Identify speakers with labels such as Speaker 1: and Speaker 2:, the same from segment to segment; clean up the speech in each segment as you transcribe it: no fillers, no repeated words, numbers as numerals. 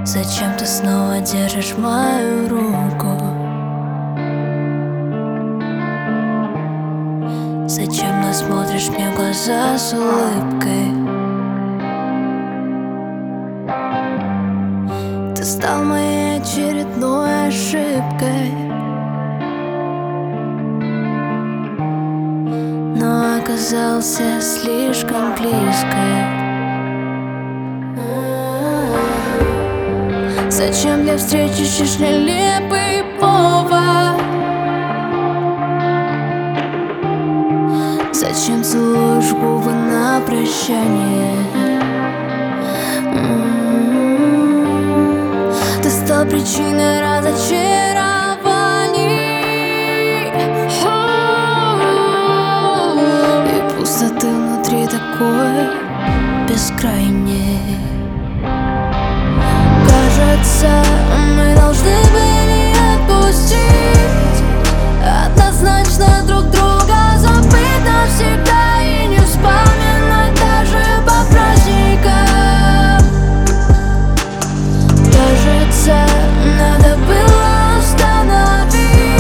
Speaker 1: Зачем ты снова держишь мою руку? Зачем ты смотришь мне в глаза с улыбкой? Ты стал моей очередной ошибкой, но оказался слишком близко. Зачем для встречи ищешь нелепый повод? Зачем целуешь губы на прощание? Ты стал причиной разочарований, и пустоты внутри такой бескрайней. Кажется, мы должны были отпустить однозначно друг друга, забыть навсегда и не вспоминать даже по праздникам. Кажется, надо было остановить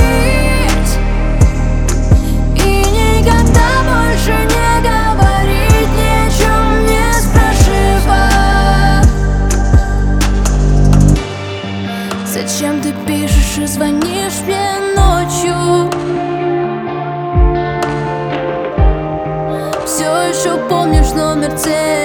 Speaker 1: и никогда больше не говорить, ни о чем не спрашивать. Зачем ты пишешь и звонишь мне ночью? Все еще помнишь номер телефона?